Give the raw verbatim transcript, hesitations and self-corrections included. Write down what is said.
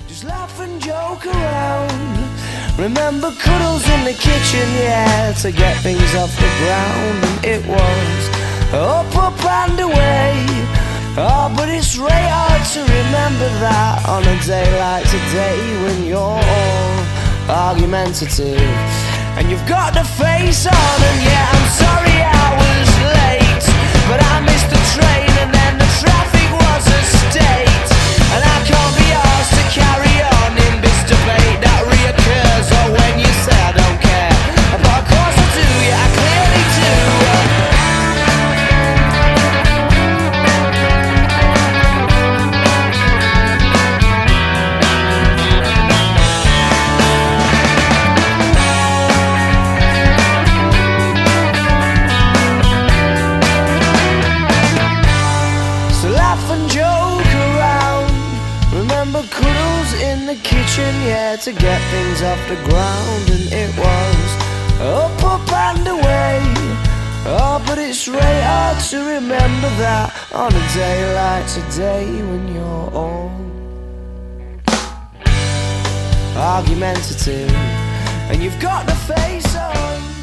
Just laugh and joke around. Remember cuddles in the kitchen, yeah, to get things off the ground. And it was up, up and away. Oh, but it's really hard to remember that on a day like today, when you're all argumentative and you've got the face on. And yeah, I'm sorry I was late, but I missed the train and then the traffic was a state. And I can't be asked to carry on in this debate that reoccurs. Or when you say I don't care, but of course I do, yeah, I clearly do. Cuddles in the kitchen, yeah, to get things off the ground. And it was up, up and away. Oh, but it's really hard to remember that on a day like today, when you're all argumentative and you've got the face on.